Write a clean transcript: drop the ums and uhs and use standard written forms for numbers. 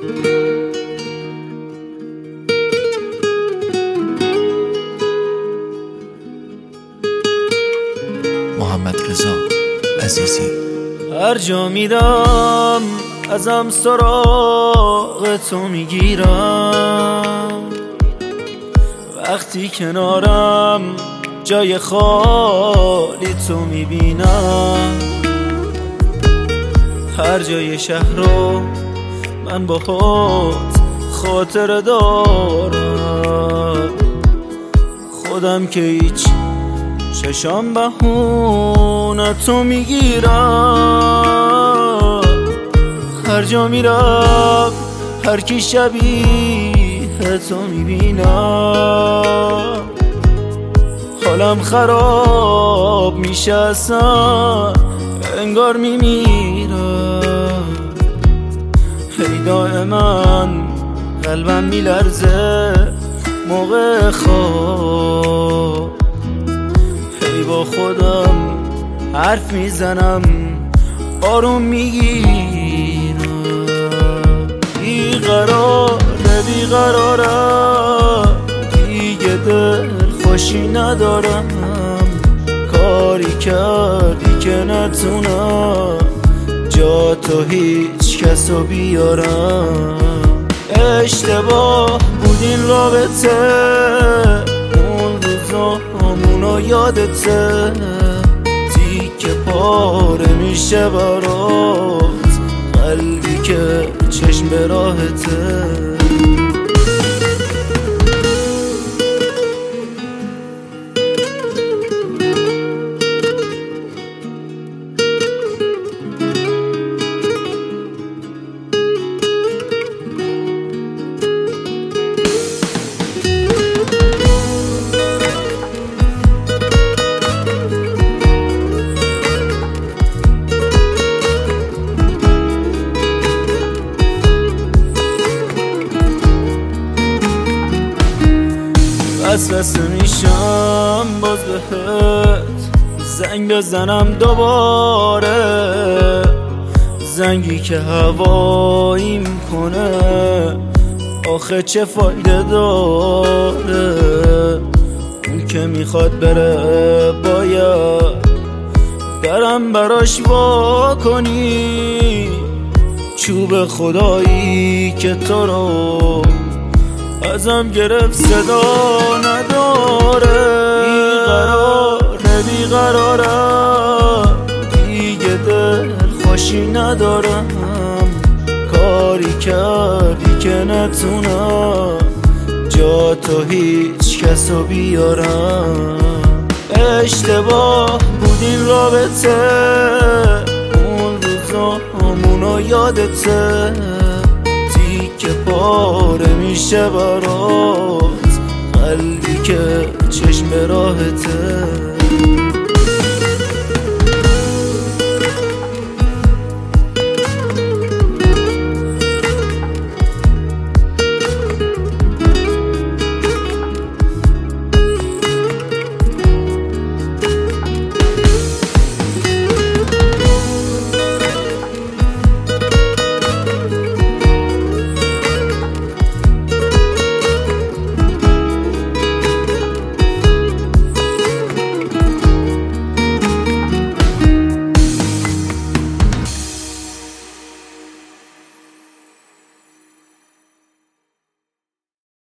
محمد رضا عزیزی. هر جا میرم ازم سراغ تو میگیرم، وقتی کنارم جای خالی تو میبینم. هر جای شهر رو من باهات خاطر دارم، خودم که هیچ چشام بهونه تو میگیرم. هر جا میرم هر کی شبیه تو میبینم، حالم خراب میشه اصلا انگار میمیرم. هی دائما قلبم میلرزه موقع خواب، هی با خودم حرف میزنم آروم میگیرم. بیقرارم دیگه دل خوشی ندارم، کاری کردی که نتونم جا تو هیچ کسو بیارم. اشتباه بود این رابطه، اون روزامونو یادته، تیکه پاره میشه برات قلبی که چشم به راهته. وسوسه میشم باز بهت زنگ بزنم دوباره، زنگی که هواییم کنه آخه چه فایده داره. اون که میخواد بره باید برم براش وا کنی، چوب خدایی که تو رو ازم گرفت صدا نداره. بیقرارم دیگه دل خوشی ندارم، کاری کردی که نتونم جا تو هیچ کسو بیارم. اشتباه بود این رابطه، اون روزامونو یادته، که پاره میشه برات قلبی که چشم به راهته.